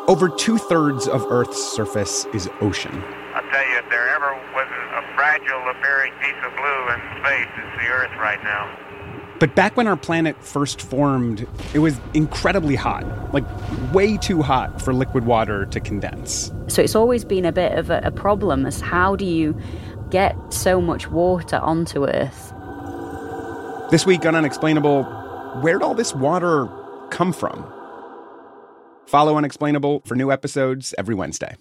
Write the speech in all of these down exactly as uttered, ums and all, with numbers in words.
Over two-thirds of Earth's surface is ocean. I'll tell you, if there ever was a fragile appearing piece of blue in space, it's the Earth right now. But back when our planet first formed, it was incredibly hot, like way too hot for liquid water to condense. So it's always been a bit of a, a problem as how do you get so much water onto Earth? This week on Unexplainable, where'd all this water come from? Follow Unexplainable for new episodes every Wednesday.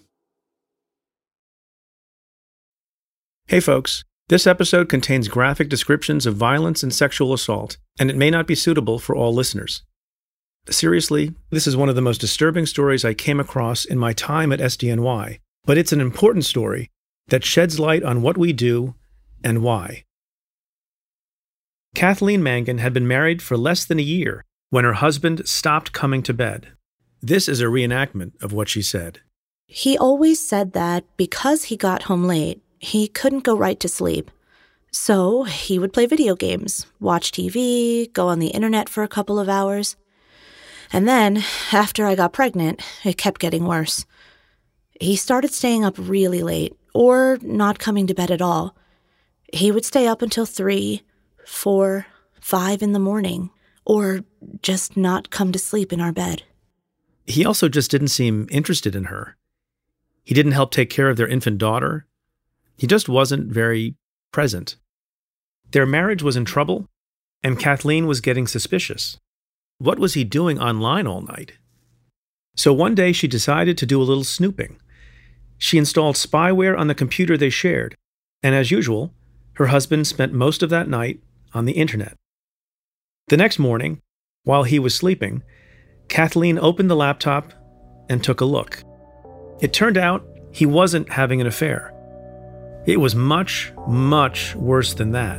Hey folks. This episode contains graphic descriptions of violence and sexual assault, and it may not be suitable for all listeners. Seriously, this is one of the most disturbing stories I came across in my time at S D N Y, but it's an important story that sheds light on what we do and why. Kathleen Mangan had been married for less than a year when her husband stopped coming to bed. This is a reenactment of what she said. He always said that because he got home late, he couldn't go right to sleep. So he would play video games, watch T V, go on the internet for a couple of hours. And then, after I got pregnant, it kept getting worse. He started staying up really late, or not coming to bed at all. He would stay up until three, four, five in the morning, or just not come to sleep in our bed. He also just didn't seem interested in her. He didn't help take care of their infant daughter. He just wasn't very present. Their marriage was in trouble, and Kathleen was getting suspicious. What was he doing online all night? So one day she decided to do a little snooping. She installed spyware on the computer they shared, and as usual, her husband spent most of that night on the internet. The next morning, while he was sleeping, Kathleen opened the laptop and took a look. It turned out he wasn't having an affair. It was much, much worse than that.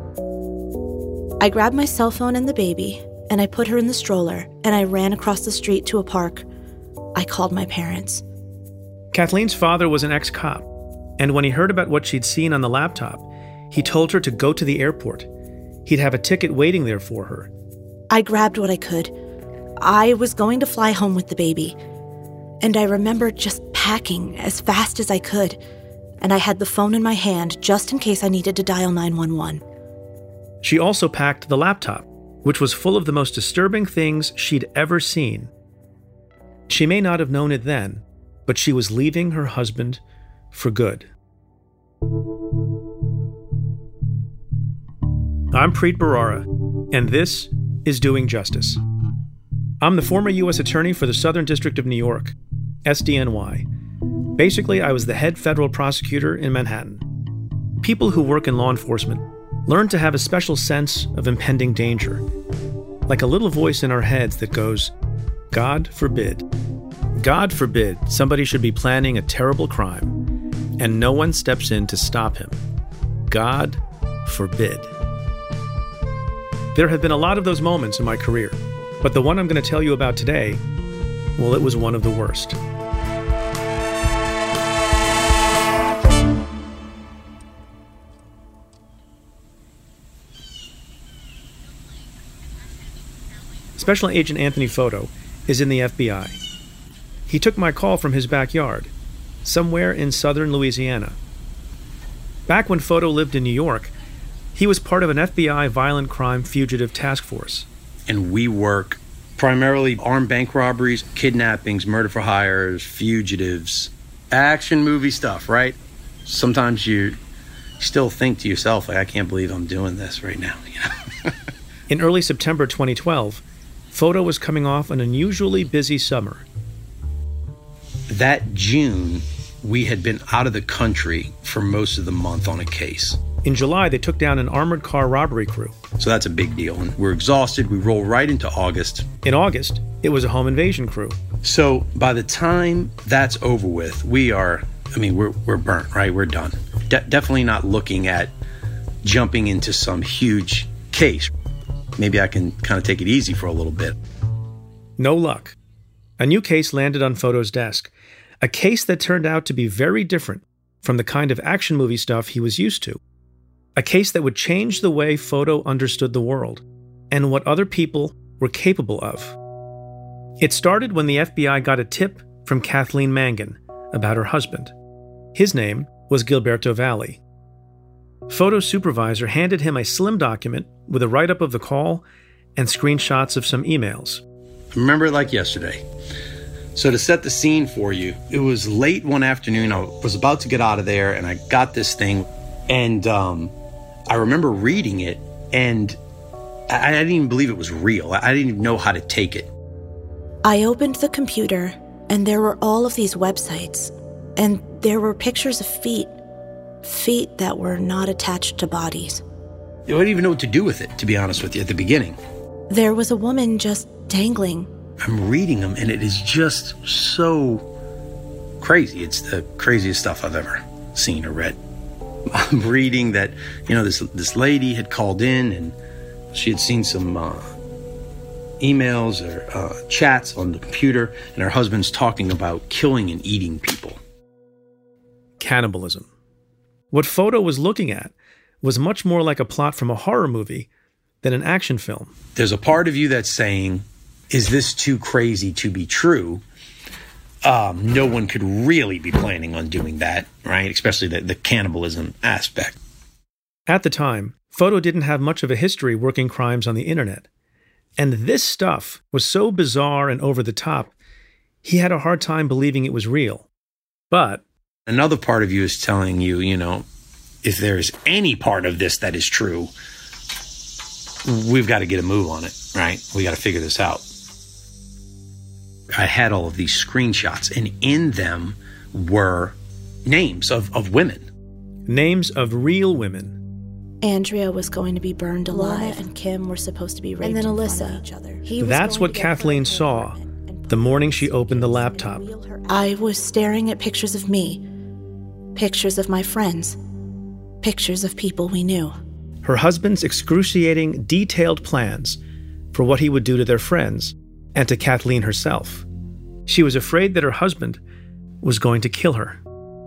I grabbed my cell phone and the baby, and I put her in the stroller, and I ran across the street to a park. I called my parents. Kathleen's father was an ex-cop, and when he heard about what she'd seen on the laptop, he told her to go to the airport. He'd have a ticket waiting there for her. I grabbed what I could. I was going to fly home with the baby, and I remember just packing as fast as I could. And I had the phone in my hand just in case I needed to dial nine one one. She also packed the laptop, which was full of the most disturbing things she'd ever seen. She may not have known it then, but she was leaving her husband for good. I'm Preet Bharara, and this is Doing Justice. I'm the former U S Attorney for the Southern District of New York, S D N Y. Basically, I was the head federal prosecutor in Manhattan. People who work in law enforcement learn to have a special sense of impending danger, like a little voice in our heads that goes, God forbid. God forbid somebody should be planning a terrible crime, and no one steps in to stop him. God forbid. There have been a lot of those moments in my career, but the one I'm going to tell you about today, well, it was one of the worst. Special Agent Anthony Foto is in the F B I. He took my call from his backyard, somewhere in southern Louisiana. Back when Foto lived in New York, he was part of an F B I violent crime fugitive task force. And we work primarily armed bank robberies, kidnappings, murder for hires, fugitives, action movie stuff, right? Sometimes you still think to yourself, like, I can't believe I'm doing this right now, you know? In early September twenty twelve, Foto was coming off an unusually busy summer. That June, we had been out of the country for most of the month on a case. In July, they took down an armored car robbery crew. So that's a big deal. And we're exhausted. We roll right into August. In August, it was a home invasion crew. So by the time that's over with, we are, I mean, we're we're burnt, right? We're done. De- definitely not looking at jumping into some huge case. Maybe I can kind of take it easy for a little bit. No luck. A new case landed on Foto's desk. A case that turned out to be very different from the kind of action movie stuff he was used to. A case that would change the way Foto understood the world and what other people were capable of. It started when the F B I got a tip from Kathleen Mangan about her husband. His name was Gilberto Valli. Photo supervisor handed him a slim document with a write-up of the call and screenshots of some emails. I remember it like yesterday. So to set the scene for you, it was late one afternoon. I was about to get out of there, and I got this thing, and um, I remember reading it, and I, I didn't even believe it was real. I didn't even know how to take it. I opened the computer, and there were all of these websites, and there were pictures of feet, feet that were not attached to bodies. I didn't even know what to do with it, to be honest with you, at the beginning. There was a woman just dangling. I'm reading them, and it is just so crazy. It's the craziest stuff I've ever seen or read. I'm reading that, you know, this this lady had called in, and she had seen some uh, emails or uh, chats on the computer, and her husband's talking about killing and eating people. Cannibalism. What Photo was looking at was much more like a plot from a horror movie than an action film. There's a part of you that's saying, is this too crazy to be true? Um, no one could really be planning on doing that, right? Especially the, the cannibalism aspect. At the time, Photo didn't have much of a history working crimes on the internet. And this stuff was so bizarre and over the top, he had a hard time believing it was real. But another part of you is telling you, you know, if there's any part of this that is true, we've got to get a move on it, right? We got to figure this out. I had all of these screenshots, and in them were names of, of women. Names of real women. Andrea was going to be burned alive, and Kim were supposed to be raped. And then Alyssa. Each other. That's what Kathleen saw the morning she opened the laptop. I was staring at pictures of me, pictures of my friends, pictures of people we knew. Her husband's excruciating, detailed plans for what he would do to their friends and to Kathleen herself. She was afraid that her husband was going to kill her.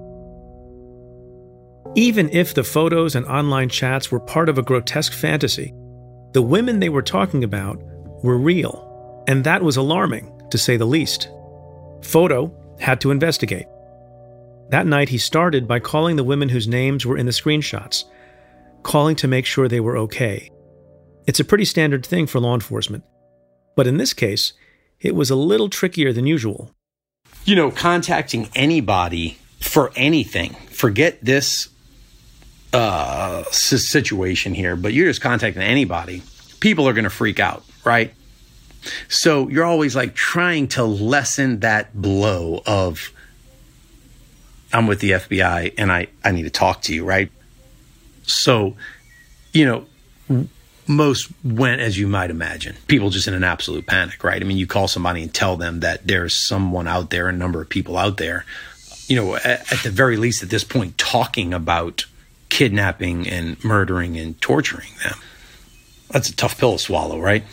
Even if the photos and online chats were part of a grotesque fantasy, the women they were talking about were real, and that was alarming, to say the least. Photo had to investigate. That night, he started by calling the women whose names were in the screenshots, calling to make sure they were okay. It's a pretty standard thing for law enforcement. But in this case, it was a little trickier than usual. You know, contacting anybody for anything, forget this uh, situation here, but you're just contacting anybody, people are going to freak out, right? So you're always like trying to lessen that blow of, I'm with the F B I and I, I need to talk to you, right? So, you know, most went as you might imagine. People just in an absolute panic, right? I mean, you call somebody and tell them that there's someone out there, a number of people out there, you know, at, at the very least at this point, talking about kidnapping and murdering and torturing them. That's a tough pill to swallow, right?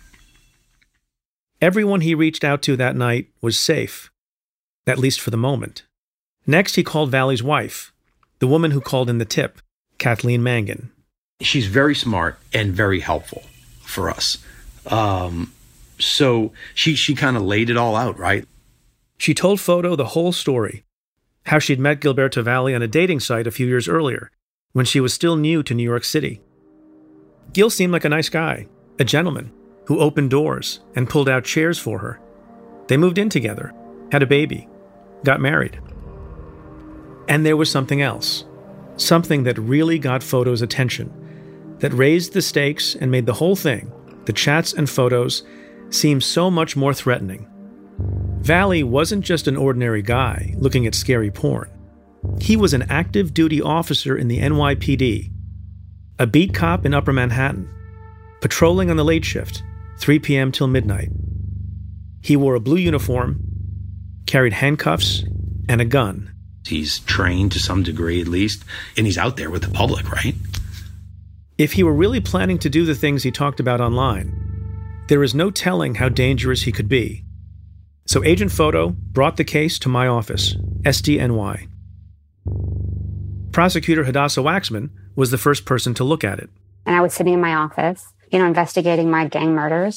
Everyone he reached out to that night was safe, at least for the moment. Next, he called Valli's wife, the woman who called in the tip, Kathleen Mangan. She's very smart and very helpful for us. Um, so she she kind of laid it all out, right? She told Photo the whole story, how she'd met Gilberto Valli on a dating site a few years earlier, when she was still new to New York City. Gil seemed like a nice guy, a gentleman, who opened doors and pulled out chairs for her. They moved in together, had a baby, got married. And there was something else, something that really got Photo's attention, that raised the stakes and made the whole thing, the chats and photos, seem so much more threatening. Valli wasn't just an ordinary guy looking at scary porn. He was an active duty officer in the N Y P D, a beat cop in Upper Manhattan, patrolling on the late shift, three p.m. till midnight. He wore a blue uniform, carried handcuffs, and a gun. He's trained to some degree at least, and he's out there with the public, right? If he were really planning to do the things he talked about online, there is no telling how dangerous he could be. So Agent Photo brought the case to my office, S D N Y. Prosecutor Hadassah Waxman was the first person to look at it. And I was sitting in my office, you know, investigating my gang murders.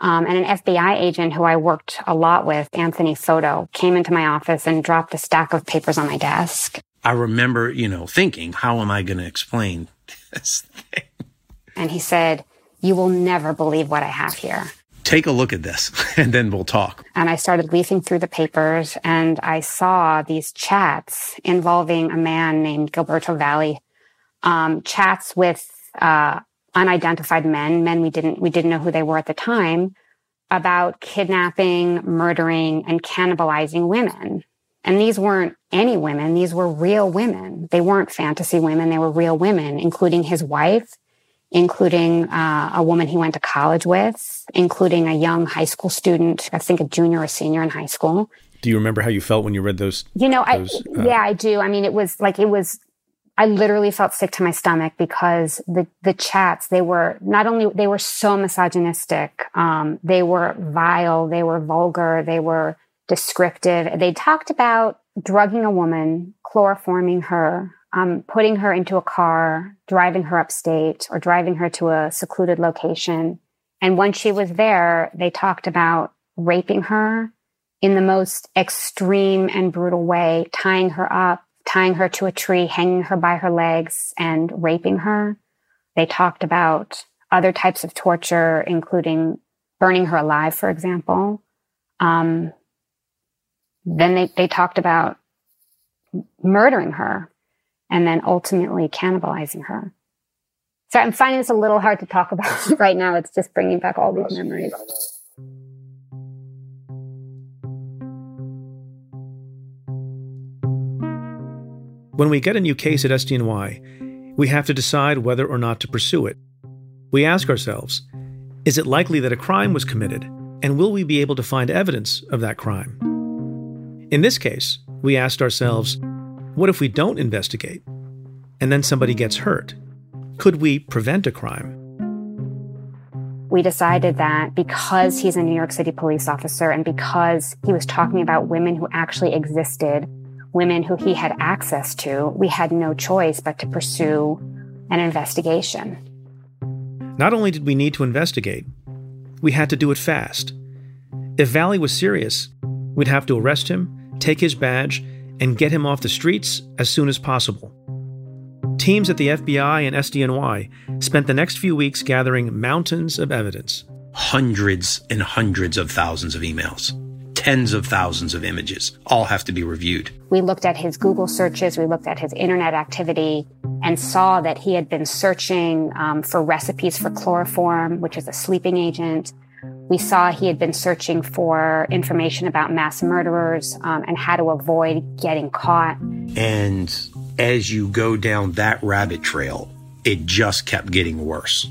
Um, and an F B I agent who I worked a lot with, Anthony Soto, came into my office and dropped a stack of papers on my desk. I remember, you know, thinking, how am I going to explain this thing? And he said, "You will never believe what I have here. Take a look at this, and then we'll talk." And I started leafing through the papers, and I saw these chats involving a man named Gilberto Valli, um, chats with uh, unidentified men, men we didn't we didn't know who they were at the time, about kidnapping, murdering, and cannibalizing women. And these weren't any women; these were real women. They weren't fantasy women; they were real women, including his wife, including uh, a woman he went to college with, including a young high school student, I think a junior or senior in high school. Do you remember how you felt when you read those? You know, those, I, uh, yeah, I do. I mean, it was like, it was, I literally felt sick to my stomach because the, the chats, they were not only, they were so misogynistic. Um, they were vile. They were vulgar. They were descriptive. They talked about drugging a woman, chloroforming her, Um, putting her into a car, driving her upstate, or driving her to a secluded location. And once she was there, they talked about raping her in the most extreme and brutal way, tying her up, tying her to a tree, hanging her by her legs, and raping her. They talked about other types of torture, including burning her alive, for example. Um, then they, they talked about murdering her, and then ultimately cannibalizing her. So I'm finding this a little hard to talk about right now. It's just bringing back all these memories. When we get a new case at S D N Y, we have to decide whether or not to pursue it. We ask ourselves, is it likely that a crime was committed, and will we be able to find evidence of that crime? In this case, we asked ourselves, what if we don't investigate, and then somebody gets hurt? Could we prevent a crime? We decided that because he's a New York City police officer and because he was talking about women who actually existed, women who he had access to, we had no choice but to pursue an investigation. Not only did we need to investigate, we had to do it fast. If Valli was serious, we'd have to arrest him, take his badge, and get him off the streets as soon as possible. Teams at the F B I and S D N Y spent the next few weeks gathering mountains of evidence. Hundreds and hundreds of thousands of emails, tens of thousands of images, all have to be reviewed. We looked at his Google searches, we looked at his internet activity, and saw that he had been searching um, for recipes for chloroform, which is a sleeping agent. We saw he had been searching for information about mass murderers um, and how to avoid getting caught. And as you go down that rabbit trail, it just kept getting worse.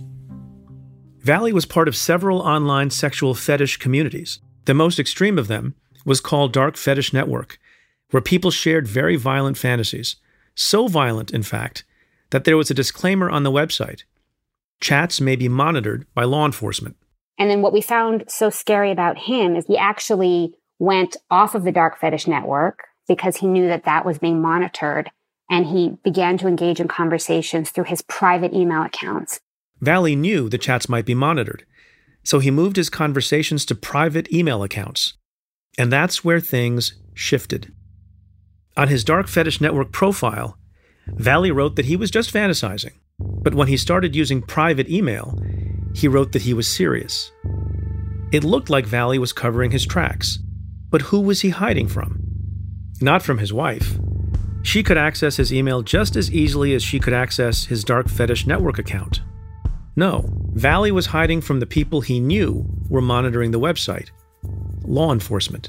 Valli was part of several online sexual fetish communities. The most extreme of them was called Dark Fetish Network, where people shared very violent fantasies. So violent, in fact, that there was a disclaimer on the website. Chats may be monitored by law enforcement. And then what we found so scary about him is he actually went off of the Dark Fetish Network because he knew that that was being monitored, and he began to engage in conversations through his private email accounts. Valli knew the chats might be monitored, so he moved his conversations to private email accounts. And that's where things shifted. On his Dark Fetish Network profile, Valli wrote that he was just fantasizing. But when he started using private email, he wrote that he was serious. It looked like Valli was covering his tracks. But who was he hiding from? Not from his wife. She could access his email just as easily as she could access his Dark Fetish Network account. No, Valli was hiding from the people he knew were monitoring the website. Law enforcement.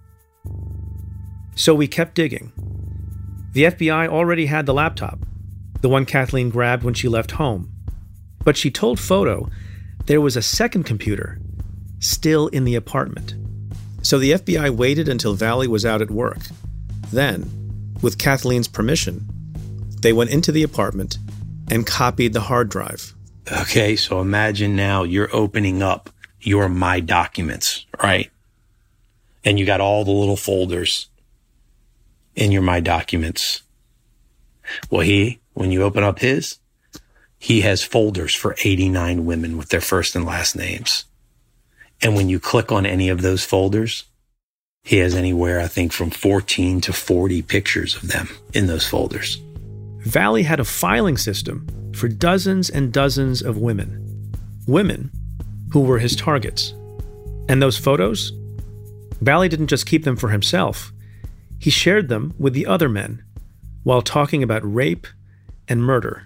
So we kept digging. The F B I already had the laptop, the one Kathleen grabbed when she left home. But she told Photo there was a second computer still in the apartment. So the F B I waited until Valli was out at work. Then, with Kathleen's permission, they went into the apartment and copied the hard drive. Okay, so imagine now you're opening up your My Documents, right? And you got all the little folders in your My Documents. Well, he, when you open up his, he has folders for eighty-nine women with their first and last names. And when you click on any of those folders, he has anywhere, I think, from fourteen to forty pictures of them in those folders. Valley had a filing system for dozens and dozens of women. Women who were his targets. And those photos? Valley didn't just keep them for himself. He shared them with the other men while talking about rape and murder.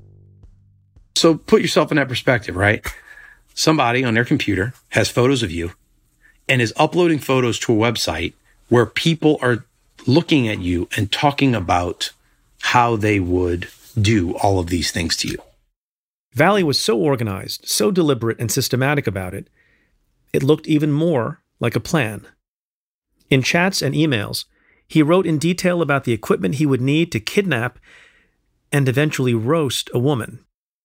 So put yourself in that perspective, right? Somebody on their computer has photos of you and is uploading photos to a website where people are looking at you and talking about how they would do all of these things to you. Valley was so organized, so deliberate and systematic about it, it looked even more like a plan. In chats and emails, he wrote in detail about the equipment he would need to kidnap and eventually roast a woman.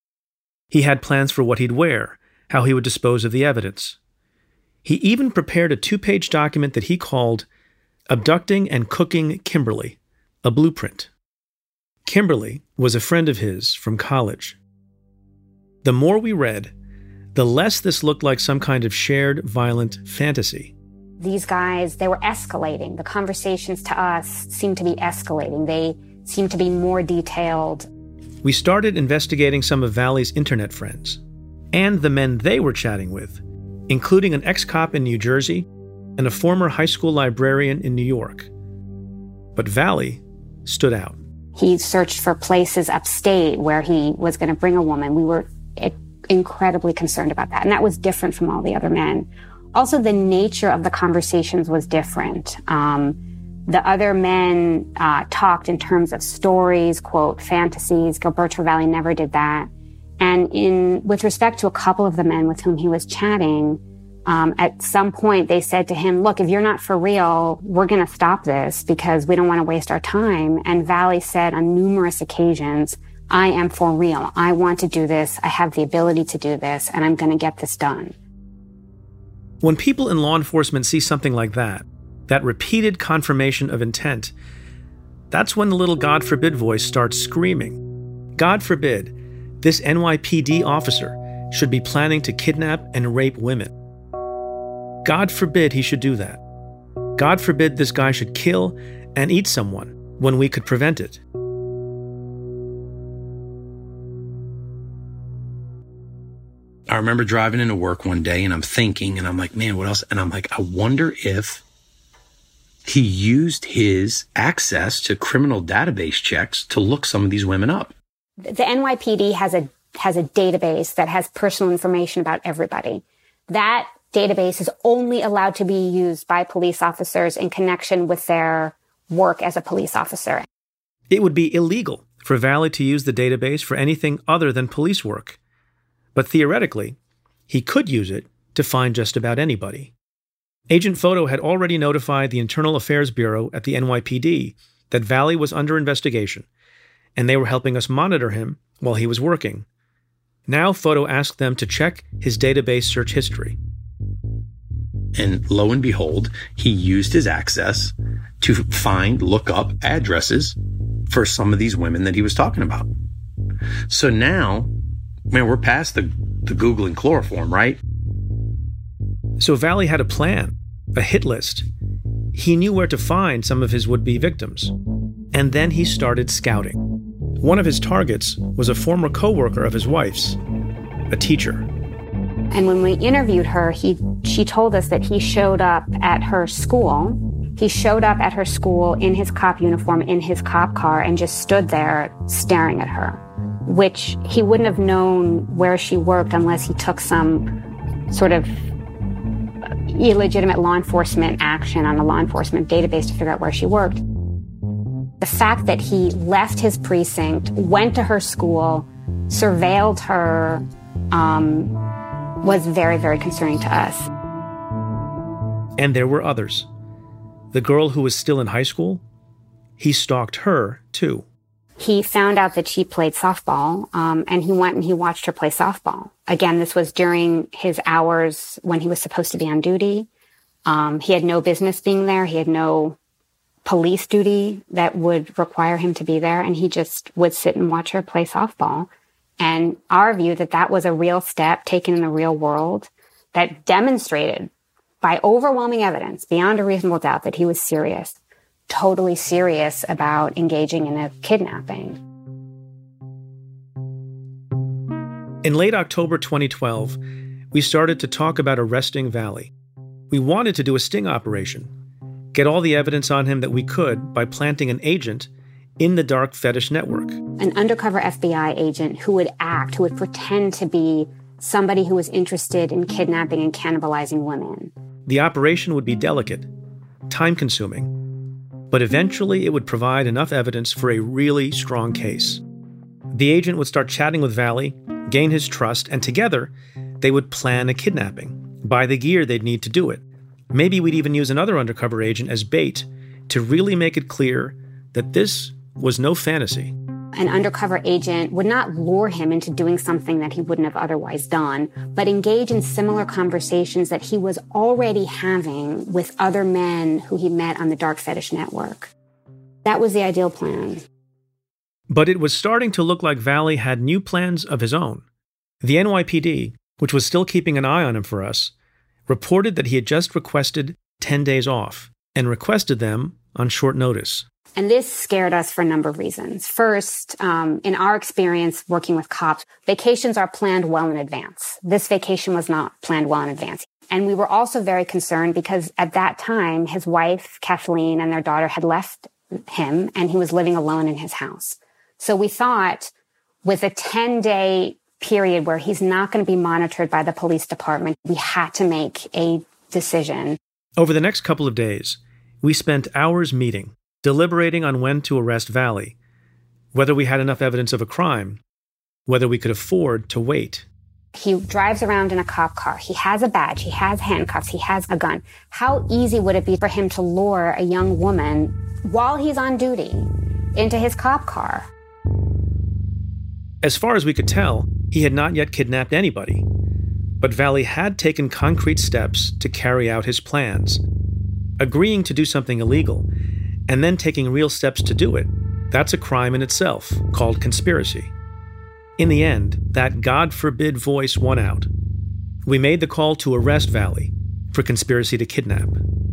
He had plans for what he'd wear, how he would dispose of the evidence. He even prepared a two-page document that he called Abducting and Cooking Kimberly, a blueprint. Kimberly was a friend of his from college. The more we read, the less this looked like some kind of shared violent fantasy. These guys, they were escalating. The conversations to us seemed to be escalating. They seemed to be more detailed. We started investigating some of Valley's internet friends and the men they were chatting with, including an ex-cop in New Jersey and a former high school librarian in New York. But Valley stood out. He searched for places upstate where he was going to bring a woman. We were incredibly concerned about that. And that was different from all the other men. Also, the nature of the conversations was different. Um, the other men uh, talked in terms of stories, quote, fantasies. Gilberto Valley never did that. And in with respect to a couple of the men with whom he was chatting, um, at some point they said to him, look, if you're not for real, we're going to stop this because we don't want to waste our time. And Valley said on numerous occasions, I am for real. I want to do this. I have the ability to do this, and I'm going to get this done. When people in law enforcement see something like that, that repeated confirmation of intent, that's when the little God forbid voice starts screaming. God forbid this N Y P D officer should be planning to kidnap and rape women. God forbid he should do that. God forbid this guy should kill and eat someone when we could prevent it. I remember driving into work one day and I'm thinking, and I'm like, man, what else? And I'm like, I wonder if he used his access to criminal database checks to look some of these women up. The N Y P D has a has a database that has personal information about everybody. That database is only allowed to be used by police officers in connection with their work as a police officer. It would be illegal for Valley to use the database for anything other than police work. But theoretically, he could use it to find just about anybody. Agent Photo had already notified the Internal Affairs Bureau at the N Y P D that Valley was under investigation, and they were helping us monitor him while he was working. Now Photo asked them to check his database search history. And lo and behold, he used his access to find, look up addresses for some of these women that he was talking about. So now, man, we're past the, the Google and chloroform, right? So Valley had a plan, a hit list. He knew where to find some of his would-be victims. And then he started scouting. One of his targets was a former co-worker of his wife's, a teacher. And when we interviewed her, he she told us that he showed up at her school. He showed up at her school in his cop uniform, in his cop car, and just stood there staring at her, which he wouldn't have known where she worked unless he took some sort of illegitimate law enforcement action on a law enforcement database to figure out where she worked. The fact that he left his precinct, went to her school, surveilled her, um, was very, very concerning to us. And there were others. The girl who was still in high school, he stalked her, too. He found out that she played softball, um, and he went and he watched her play softball. Again, this was during his hours when he was supposed to be on duty. Um, he had no business being there. He had no police duty that would require him to be there, and he just would sit and watch her play softball. And our view that that was a real step taken in the real world that demonstrated by overwhelming evidence, beyond a reasonable doubt, that he was serious, totally serious about engaging in a kidnapping. In late October twenty twelve, we started to talk about arresting Vallee. We wanted to do a sting operation, get all the evidence on him that we could by planting an agent in the dark fetish network. An undercover F B I agent who would act, who would pretend to be somebody who was interested in kidnapping and cannibalizing women. The operation would be delicate, time-consuming, but eventually it would provide enough evidence for a really strong case. The agent would start chatting with Vallee, gain his trust, and together they would plan a kidnapping, buy the gear they'd need to do it. Maybe we'd even use another undercover agent as bait to really make it clear that this was no fantasy. An undercover agent would not lure him into doing something that he wouldn't have otherwise done, but engage in similar conversations that he was already having with other men who he met on the dark fetish network. That was the ideal plan. But it was starting to look like Vallee had new plans of his own. The N Y P D, which was still keeping an eye on him for us, reported that he had just requested ten days off, and requested them on short notice. And this scared us for a number of reasons. First, um, in our experience working with cops, vacations are planned well in advance. This vacation was not planned well in advance. And we were also very concerned because at that time, his wife, Kathleen, and their daughter had left him, and he was living alone in his house. So we thought with a ten-day period where he's not going to be monitored by the police department, we had to make a decision. Over the next couple of days, we spent hours meeting, deliberating on when to arrest Vallee, whether we had enough evidence of a crime, whether we could afford to wait. He drives around in a cop car. He has a badge. He has handcuffs. He has a gun. How easy would it be for him to lure a young woman while he's on duty into his cop car? As far as we could tell, he had not yet kidnapped anybody, but Vallee had taken concrete steps to carry out his plans. Agreeing to do something illegal and then taking real steps to do it, that's a crime in itself, called conspiracy. In the end, that God forbid voice won out. We made the call to arrest Vallee for conspiracy to kidnap.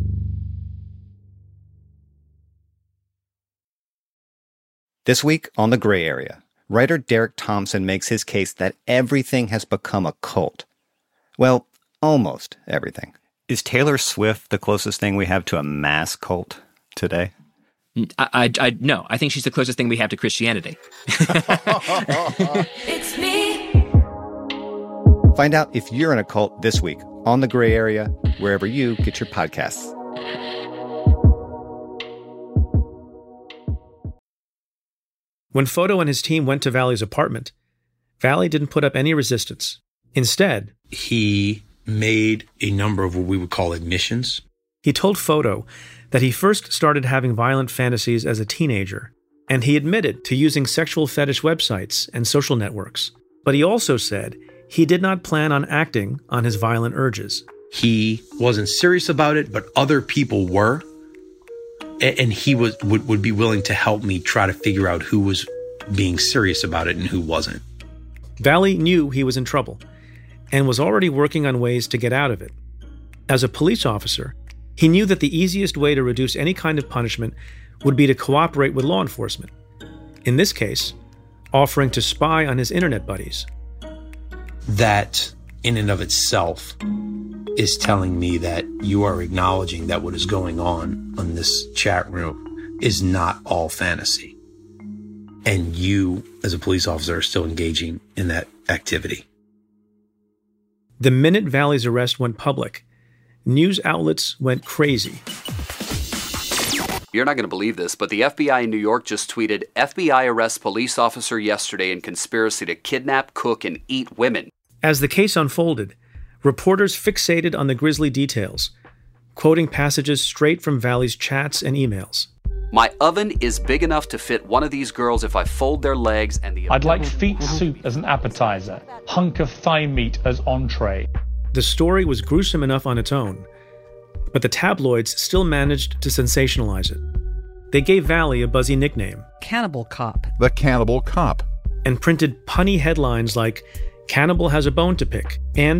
This week on The Gray Area, writer Derek Thompson makes his case that everything has become a cult. Well, almost everything. Is Taylor Swift the closest thing we have to a mass cult today? I, I, I no, I think she's the closest thing we have to Christianity. It's me. Find out if you're in a cult this week on The Gray Area, wherever you get your podcasts. When Photo and his team went to Vallee's apartment, Vallee didn't put up any resistance. Instead, he made a number of what we would call admissions. He told Photo that he first started having violent fantasies as a teenager, and he admitted to using sexual fetish websites and social networks. But he also said he did not plan on acting on his violent urges. He wasn't serious about it, but other people were. And he was would, would be willing to help me try to figure out who was being serious about it and who wasn't. Vallee knew he was in trouble and was already working on ways to get out of it. As a police officer, he knew that the easiest way to reduce any kind of punishment would be to cooperate with law enforcement. In this case, offering to spy on his internet buddies. That, in and of itself, is telling me that you are acknowledging that what is going on in this chat room is not all fantasy. And you, as a police officer, are still engaging in that activity. The minute Vallee's arrest went public, news outlets went crazy. You're not going to believe this, but the F B I in New York just tweeted, F B I arrests police officer yesterday in conspiracy to kidnap, cook, and eat women. As the case unfolded, reporters fixated on the grisly details, quoting passages straight from Vallee's chats and emails. My oven is big enough to fit one of these girls if I fold their legs and the... I'd like feet soup as an appetizer, hunk of thigh meat as entree. The story was gruesome enough on its own, but the tabloids still managed to sensationalize it. They gave Vallee a buzzy nickname. Cannibal Cop. The Cannibal Cop. And printed punny headlines like, Cannibal has a bone to pick, and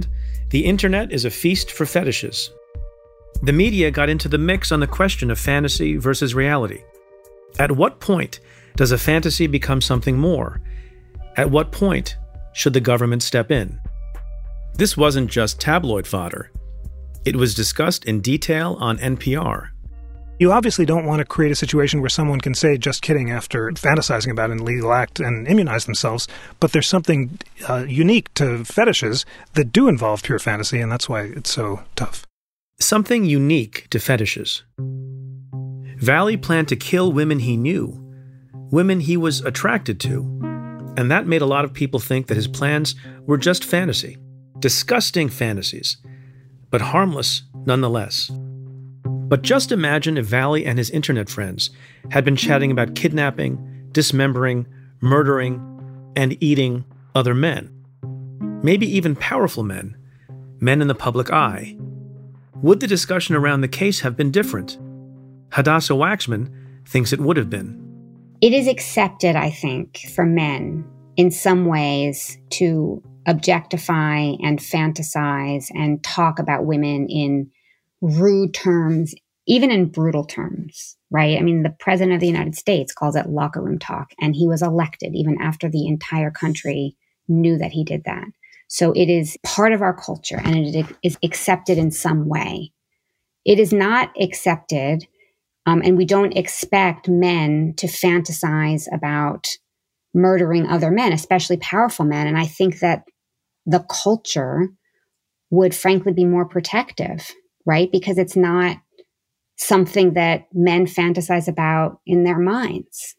The internet is a feast for fetishes. The media got into the mix on the question of fantasy versus reality. At what point does a fantasy become something more? At what point should the government step in? This wasn't just tabloid fodder. It was discussed in detail on N P R. You obviously don't want to create a situation where someone can say, just kidding, after fantasizing about an illegal act and immunize themselves, but there's something uh, unique to fetishes that do involve pure fantasy, and that's why it's so tough. Something unique to fetishes. Vallee planned to kill women he knew, women he was attracted to, and that made a lot of people think that his plans were just fantasy, disgusting fantasies, but harmless nonetheless. But just imagine if Vallee and his internet friends had been chatting about kidnapping, dismembering, murdering, and eating other men. Maybe even powerful men, men in the public eye. Would the discussion around the case have been different? Hadassah Waxman thinks it would have been. It is accepted, I think, for men in some ways to objectify and fantasize and talk about women in rude terms, even in brutal terms, right? I mean, the president of the United States calls it locker room talk, and he was elected even after the entire country knew that he did that. So it is part of our culture, and it is accepted in some way. It is not accepted, um, and we don't expect men to fantasize about murdering other men, especially powerful men. And I think that the culture would frankly be more protective, right? Because it's not something that men fantasize about in their minds.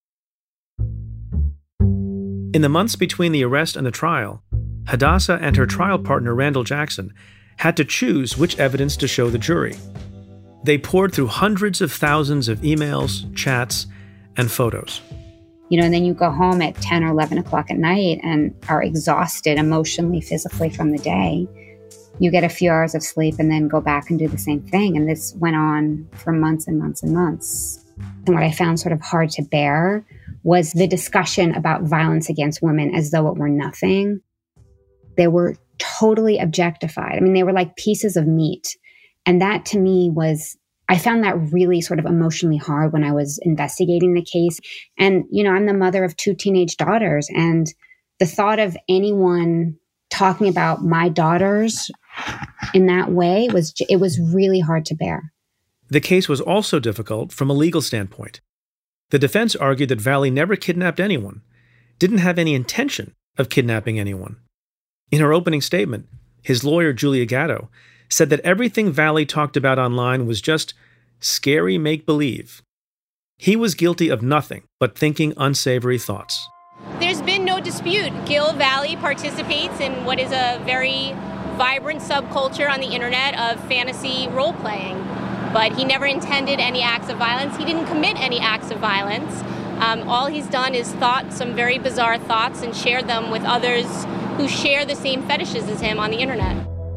In the months between the arrest and the trial, Hadassah and her trial partner, Randall Jackson, had to choose which evidence to show the jury. They poured through hundreds of thousands of emails, chats, and photos. You know, and then you go home at ten or eleven o'clock at night and are exhausted emotionally, physically from the day. You get a few hours of sleep and then go back and do the same thing. And this went on for months and months and months. And what I found sort of hard to bear was the discussion about violence against women as though it were nothing. They were totally objectified. I mean, they were like pieces of meat. And that to me was, I found that really sort of emotionally hard when I was investigating the case. And, you know, I'm the mother of two teenage daughters. And the thought of anyone talking about my daughters in that way was, it was really hard to bear. The case was also difficult from a legal standpoint. The defense argued that Vallee never kidnapped anyone, didn't have any intention of kidnapping anyone. In her opening statement, his lawyer, Julia Gatto, said that everything Vallee talked about online was just scary make-believe. He was guilty of nothing but thinking unsavory thoughts. There's been no dispute. Gil Vallee participates in what is a very vibrant subculture on the internet of fantasy role-playing. But he never intended any acts of violence. He didn't commit any acts of violence. Um, all he's done is thought some very bizarre thoughts and shared them with others who share the same fetishes as him on the internet.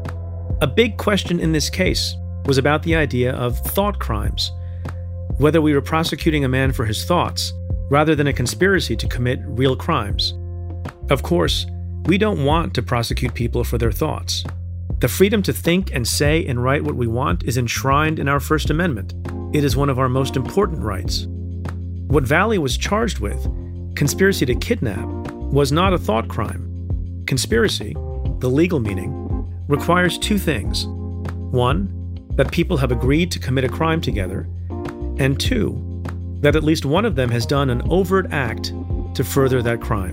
A big question in this case was about the idea of thought crimes, whether we were prosecuting a man for his thoughts rather than a conspiracy to commit real crimes. Of course, we don't want to prosecute people for their thoughts. The freedom to think and say and write what we want is enshrined in our First Amendment. It is one of our most important rights. What Vallee was charged with, conspiracy to kidnap, was not a thought crime. Conspiracy, the legal meaning, requires two things. One, that people have agreed to commit a crime together, and two, that at least one of them has done an overt act to further that crime.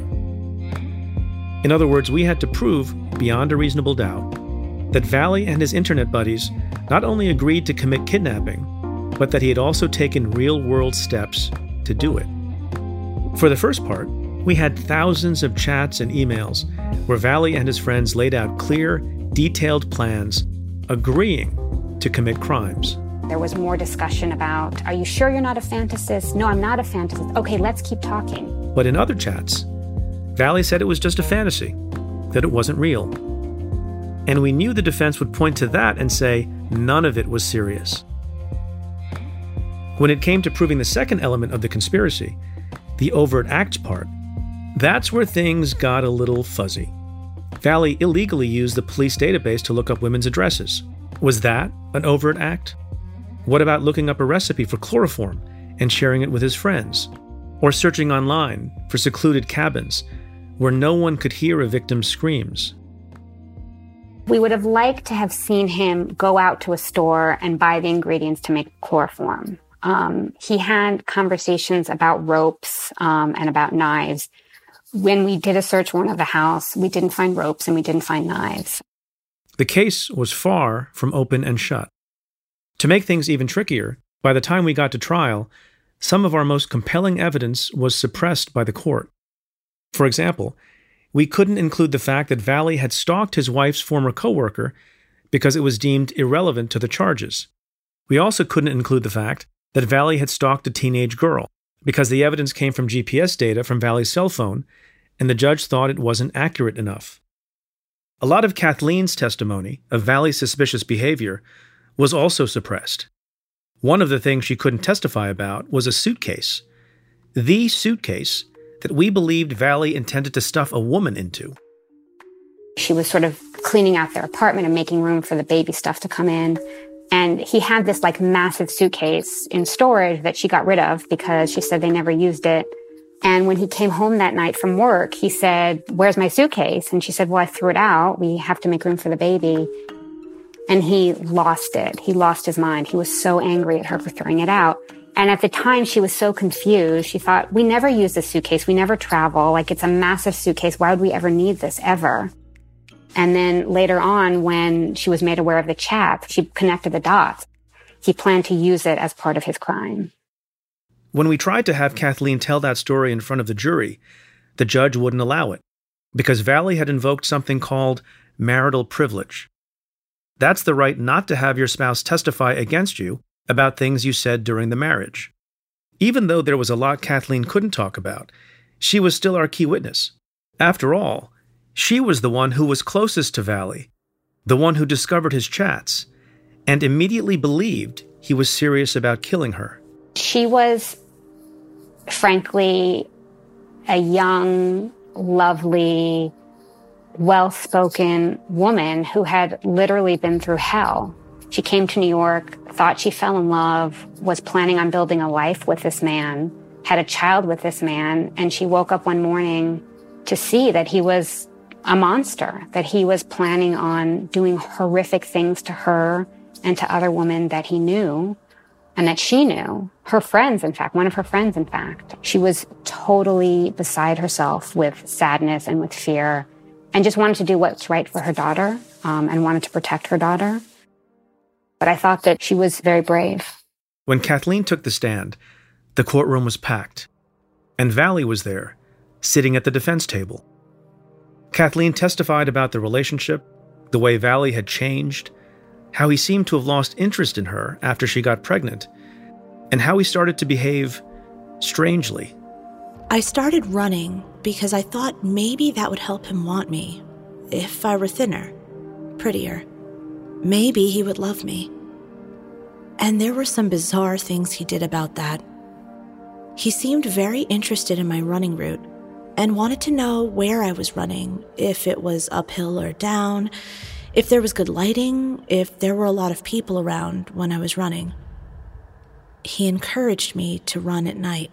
In other words, we had to prove, beyond a reasonable doubt, that Vallee and his internet buddies not only agreed to commit kidnapping, but that he had also taken real-world steps to do it. For the first part, we had thousands of chats and emails where Vallee and his friends laid out clear, detailed plans, agreeing to commit crimes. There was more discussion about, are you sure you're not a fantasist? No, I'm not a fantasist. Okay, let's keep talking. But in other chats, Vallee said it was just a fantasy, that it wasn't real. And we knew the defense would point to that and say none of it was serious. When it came to proving the second element of the conspiracy, the overt acts part, that's where things got a little fuzzy. Valley illegally used the police database to look up women's addresses. Was that an overt act? What about looking up a recipe for chloroform and sharing it with his friends? Or searching online for secluded cabins where no one could hear a victim's screams? We would have liked to have seen him go out to a store and buy the ingredients to make chloroform. Um, he had conversations about ropes um, and about knives. When we did a search warrant of the house, we didn't find ropes and we didn't find knives. The case was far from open and shut. To make things even trickier, by the time we got to trial, some of our most compelling evidence was suppressed by the court. For example, we couldn't include the fact that Valley had stalked his wife's former coworker because it was deemed irrelevant to the charges. We also couldn't include the fact that Valley had stalked a teenage girl because the evidence came from G P S data from Valley's cell phone, and the judge thought it wasn't accurate enough. A lot of Kathleen's testimony of Valley's suspicious behavior was also suppressed. One of the things she couldn't testify about was a suitcase. The suitcase that we believed Valley intended to stuff a woman into. She was sort of cleaning out their apartment and making room for the baby stuff to come in. And he had this like massive suitcase in storage that she got rid of because she said they never used it. And when he came home that night from work, he said, "Where's my suitcase?" And she said, "Well, I threw it out. We have to make room for the baby." And he lost it. He lost his mind. He was so angry at her for throwing it out. And at the time, she was so confused. She thought, we never use this suitcase. We never travel. Like, it's a massive suitcase. Why would we ever need this, ever? And then later on, when she was made aware of the chat, she connected the dots. He planned to use it as part of his crime. When we tried to have Kathleen tell that story in front of the jury, the judge wouldn't allow it, because Valley had invoked something called marital privilege. That's the right not to have your spouse testify against you about things you said during the marriage. Even though there was a lot Kathleen couldn't talk about, she was still our key witness. After all, she was the one who was closest to Valley, the one who discovered his chats, and immediately believed he was serious about killing her. She was, frankly, a young, lovely, well-spoken woman who had literally been through hell. She came to New York, thought she fell in love, was planning on building a life with this man, had a child with this man, and she woke up one morning to see that he was a monster, that he was planning on doing horrific things to her and to other women that he knew and that she knew. Her friends, in fact, one of her friends, in fact. She was totally beside herself with sadness and with fear and just wanted to do what's right for her daughter um, and wanted to protect her daughter. But I thought that she was very brave. When Kathleen took the stand, the courtroom was packed, and Valley was there, sitting at the defense table. Kathleen testified about the relationship, the way Valley had changed, how he seemed to have lost interest in her after she got pregnant, and how he started to behave strangely. I started running because I thought maybe that would help him want me. If I were thinner, prettier, maybe he would love me. And there were some bizarre things he did about that. He seemed very interested in my running route and wanted to know where I was running, if it was uphill or down, if there was good lighting, if there were a lot of people around when I was running. He encouraged me to run at night.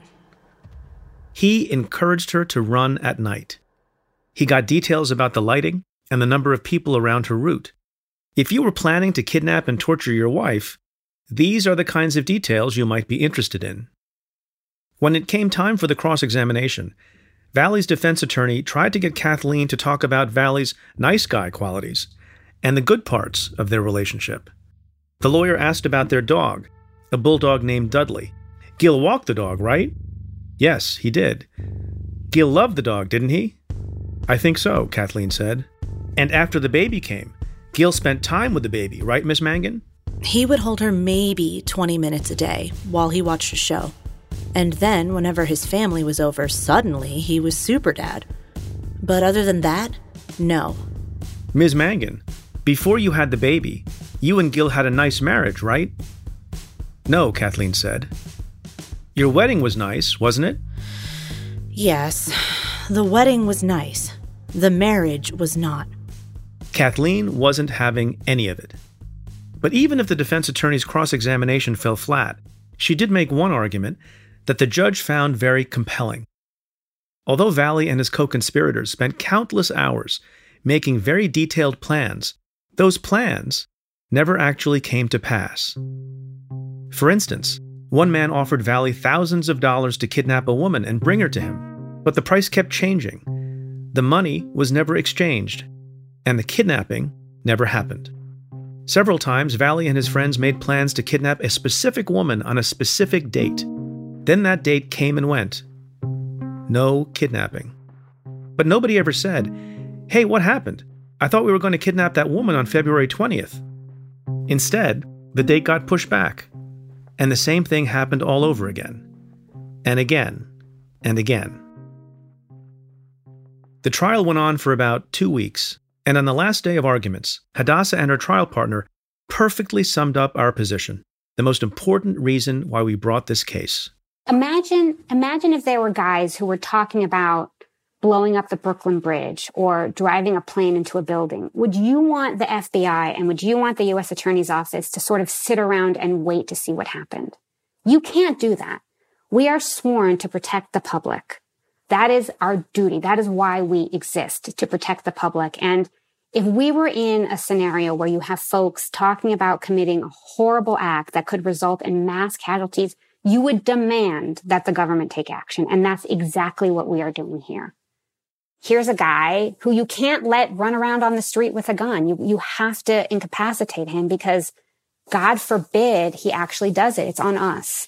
He encouraged her to run at night. He got details about the lighting and the number of people around her route. If you were planning to kidnap and torture your wife, these are the kinds of details you might be interested in. When it came time for the cross-examination, Valley's defense attorney tried to get Kathleen to talk about Valley's nice guy qualities and the good parts of their relationship. The lawyer asked about their dog, a bulldog named Dudley. Gil walked the dog, right? Yes, he did. Gil loved the dog, didn't he? I think so, Kathleen said. And after the baby came, Gil spent time with the baby, right, Miss Mangan? He would hold her maybe twenty minutes a day while he watched a show. And then, whenever his family was over, suddenly he was super dad. But other than that, no. Miz Mangan, before you had the baby, you and Gil had a nice marriage, right? No, Kathleen said. Your wedding was nice, wasn't it? Yes, the wedding was nice. The marriage was not. Kathleen wasn't having any of it. But even if the defense attorney's cross-examination fell flat, she did make one argument that the judge found very compelling. Although Vallee and his co-conspirators spent countless hours making very detailed plans, those plans never actually came to pass. For instance, one man offered Vallee thousands of dollars to kidnap a woman and bring her to him, but the price kept changing. The money was never exchanged, and the kidnapping never happened. Several times, Vallee and his friends made plans to kidnap a specific woman on a specific date. Then that date came and went. No kidnapping. But nobody ever said, "Hey, what happened? I thought we were going to kidnap that woman on February twentieth. Instead, the date got pushed back. And the same thing happened all over again. And again. And again. The trial went on for about two weeks, and on the last day of arguments, Hadassah and her trial partner perfectly summed up our position, the most important reason why we brought this case. Imagine, imagine if there were guys who were talking about blowing up the Brooklyn Bridge or driving a plane into a building. Would you want the F B I and would you want the U S Attorney's Office to sort of sit around and wait to see what happened? You can't do that. We are sworn to protect the public. That is our duty. That is why we exist, to protect the public. And if we were in a scenario where you have folks talking about committing a horrible act that could result in mass casualties, you would demand that the government take action. And that's exactly what we are doing here. Here's a guy who you can't let run around on the street with a gun. You, you have to incapacitate him because, God forbid, he actually does it. It's on us.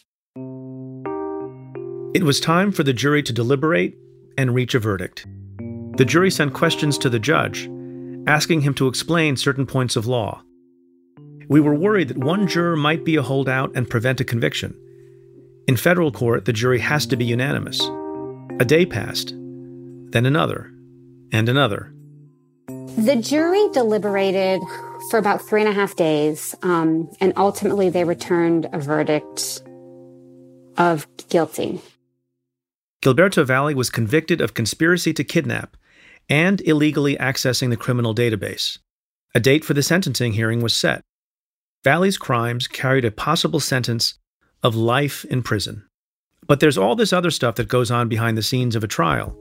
It was time for the jury to deliberate and reach a verdict. The jury sent questions to the judge, asking him to explain certain points of law. We were worried that one juror might be a holdout and prevent a conviction. In federal court, the jury has to be unanimous. A day passed, then another, and another. The jury deliberated for about three and a half days, um, and ultimately they returned a verdict of guilty. Gilberto Vallee was convicted of conspiracy to kidnap and illegally accessing the criminal database. A date for the sentencing hearing was set. Vallee's crimes carried a possible sentence of life in prison. But there's all this other stuff that goes on behind the scenes of a trial.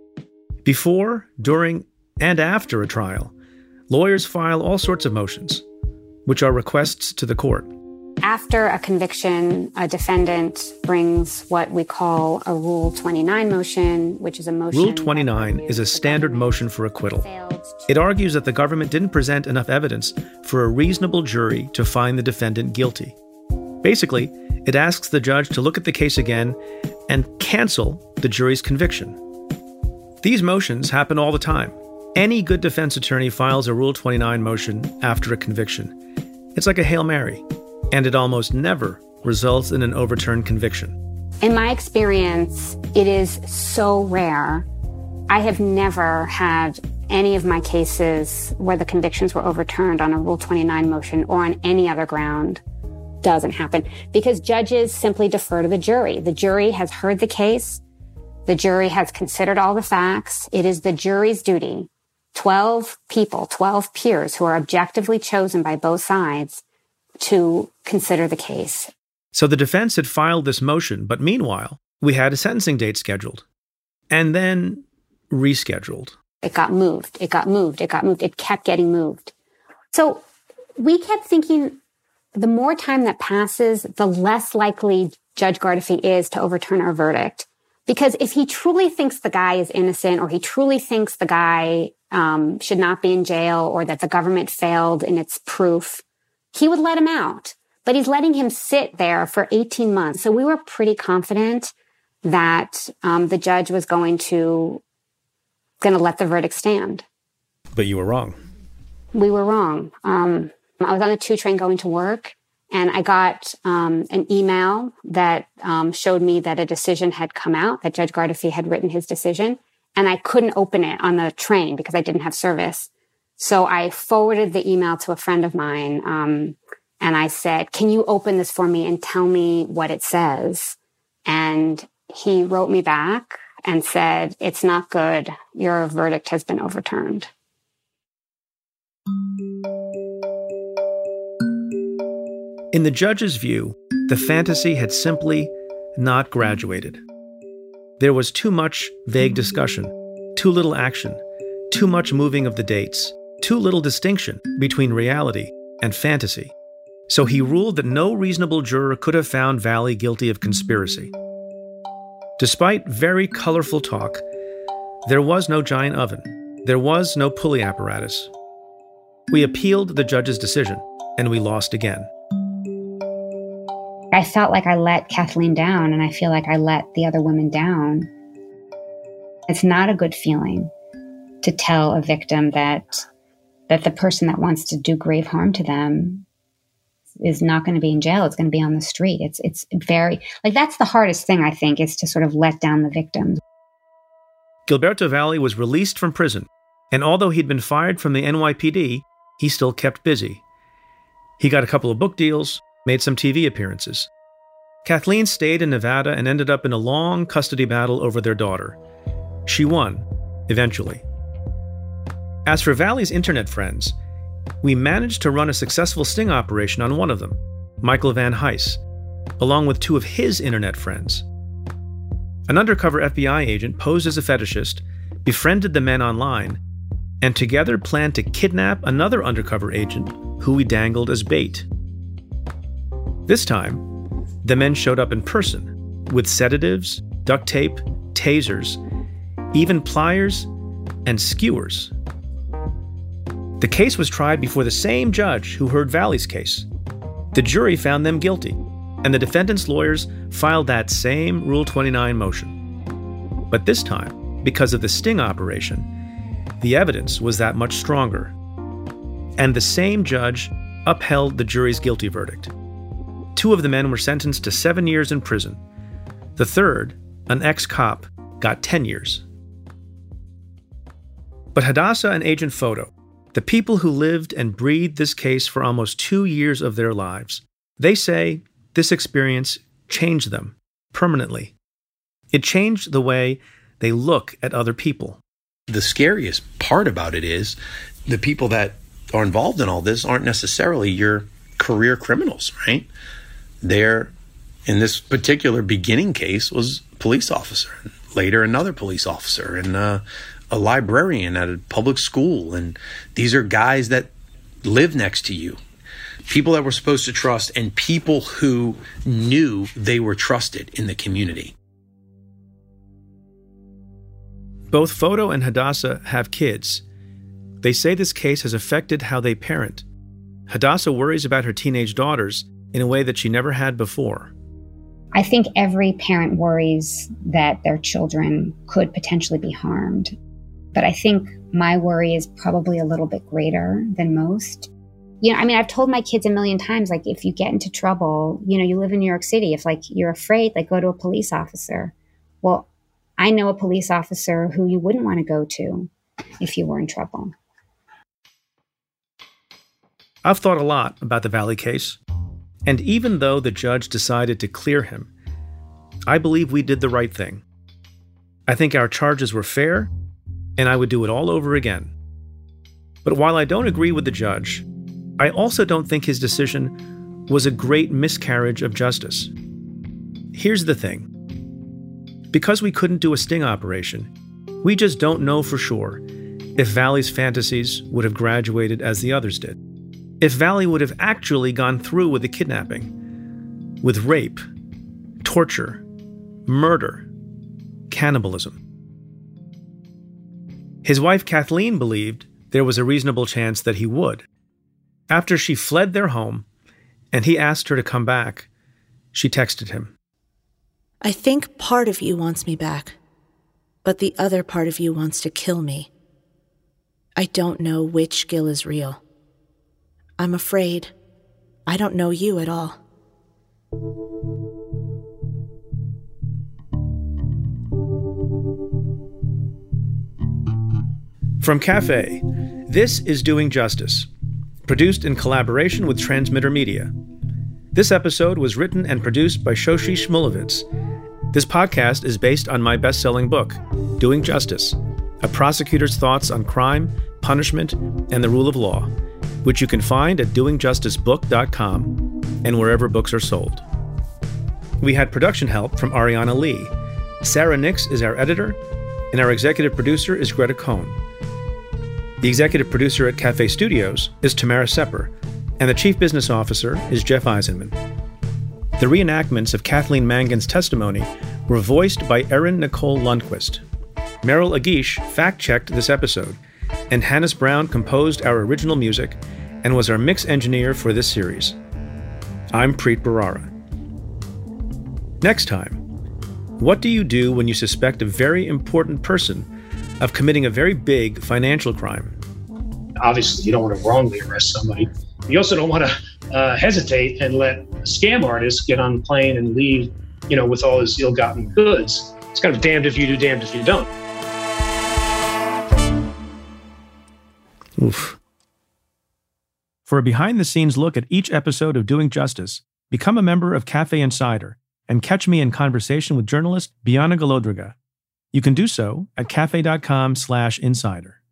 Before, during, and after a trial, lawyers file all sorts of motions, which are requests to the court. After a conviction, a defendant brings what we call a Rule twenty-nine motion, which is a motion... Rule twenty-nine is a standard motion for acquittal. It argues that the government didn't present enough evidence for a reasonable jury to find the defendant guilty. Basically, it asks the judge to look at the case again and cancel the jury's conviction. These motions happen all the time. Any good defense attorney files a Rule twenty-nine motion after a conviction. It's like a Hail Mary, and it almost never results in an overturned conviction. In my experience, it is so rare. I have never had any of my cases where the convictions were overturned on a Rule twenty-nine motion or on any other ground. Doesn't happen because judges simply defer to the jury. The jury has heard the case. The jury has considered all the facts. It is the jury's duty, twelve people, twelve peers who are objectively chosen by both sides, to consider the case. So the defense had filed this motion, but meanwhile, we had a sentencing date scheduled and then rescheduled. It got moved. It got moved. It got moved. It kept getting moved. So we kept thinking the more time that passes, the less likely Judge Gardefee is to overturn our verdict. Because if he truly thinks the guy is innocent or he truly thinks the guy um, should not be in jail or that the government failed in its proof, he would let him out. But he's letting him sit there for eighteen months. So we were pretty confident that um, the judge was going to going to let the verdict stand. But you were wrong. We were wrong. Um, I was on a two train going to work, and I got um, an email that um, showed me that a decision had come out, that Judge Gardefee had written his decision, and I couldn't open it on the train because I didn't have service. So I forwarded the email to a friend of mine, um, and I said, can you open this for me and tell me what it says? And he wrote me back and said, it's not good. Your verdict has been overturned. In the judge's view, the fantasy had simply not graduated. There was too much vague discussion, too little action, too much moving of the dates, too little distinction between reality and fantasy. So he ruled that no reasonable juror could have found Vallee guilty of conspiracy. Despite very colorful talk, there was no giant oven. There was no pulley apparatus. We appealed the judge's decision, and we lost again. I felt like I let Kathleen down, and I feel like I let the other women down. It's not a good feeling to tell a victim that that the person that wants to do grave harm to them is not going to be in jail. It's going to be on the street. It's it's very, like, that's the hardest thing, I think, is to sort of let down the victims. Gilberto Vallee was released from prison, and although he'd been fired from the N Y P D, he still kept busy. He got a couple of book deals, made some T V appearances. Kathleen stayed in Nevada and ended up in a long custody battle over their daughter. She won, eventually. As for Vallee's internet friends, we managed to run a successful sting operation on one of them, Michael Van Hise, along with two of his internet friends. An undercover F B I agent posed as a fetishist, befriended the men online, and together planned to kidnap another undercover agent who we dangled as bait. This time, the men showed up in person with sedatives, duct tape, tasers, even pliers, and skewers. The case was tried before the same judge who heard Vallee's case. The jury found them guilty, and the defendant's lawyers filed that same Rule twenty-nine motion. But this time, because of the sting operation, the evidence was that much stronger. And the same judge upheld the jury's guilty verdict. Two of the men were sentenced to seven years in prison. The third, an ex-cop, got ten years. But Hadassah and Agent Photo, the people who lived and breathed this case for almost two years of their lives, they say this experience changed them permanently. It changed the way they look at other people. The scariest part about it is the people that are involved in all this aren't necessarily your career criminals, right? They're, in this particular beginning case, was a police officer, later another police officer, and uh, a librarian at a public school. And these are guys that live next to you, people that we're supposed to trust, and people who knew they were trusted in the community. Both Photo and Hadassah have kids. They say this case has affected how they parent. Hadassah worries about her teenage daughters in a way that she never had before. I think every parent worries that their children could potentially be harmed. But I think my worry is probably a little bit greater than most. You know, I mean, I've told my kids a million times, like, if you get into trouble, you know, you live in New York City, if, like, you're afraid, like, go to a police officer. Well, I know a police officer who you wouldn't want to go to if you were in trouble. I've thought a lot about the Vallee case, and even though the judge decided to clear him, I believe we did the right thing. I think our charges were fair, and I would do it all over again. But while I don't agree with the judge, I also don't think his decision was a great miscarriage of justice. Here's the thing. Because we couldn't do a sting operation, we just don't know for sure if Vallee's fantasies would have graduated as the others did. If Vallee would have actually gone through with the kidnapping, with rape, torture, murder, cannibalism. His wife Kathleen believed there was a reasonable chance that he would. After she fled their home and he asked her to come back, she texted him. I think part of you wants me back, but the other part of you wants to kill me. I don't know which Gil is real. I'm afraid I don't know you at all. From Cafe, this is Doing Justice, produced in collaboration with Transmitter Media. This episode was written and produced by Shoshi Shmulevitz. This podcast is based on my best-selling book, Doing Justice, a prosecutor's thoughts on crime, punishment, and the rule of law, which you can find at doing justice book dot com and wherever books are sold. We had production help from Ariana Lee. Sarah Nix is our editor, and our executive producer is Greta Cohn. The executive producer at Cafe Studios is Tamara Sepper, and the chief business officer is Jeff Eisenman. The reenactments of Kathleen Mangan's testimony were voiced by Erin Nicole Lundquist. Meryl Agish fact-checked this episode, and Hannes Brown composed our original music and was our mix engineer for this series. I'm Preet Bharara. Next time, what do you do when you suspect a very important person of committing a very big financial crime? Obviously, you don't want to wrongly arrest somebody. You also don't want to uh, hesitate and let a scam artist get on the plane and leave, you know, with all his ill-gotten goods. It's kind of damned if you do, damned if you don't. Oof. For a behind-the-scenes look at each episode of Doing Justice, become a member of Cafe Insider and catch me in conversation with journalist Bianna Golodryga. You can do so at cafe dot com slash insider.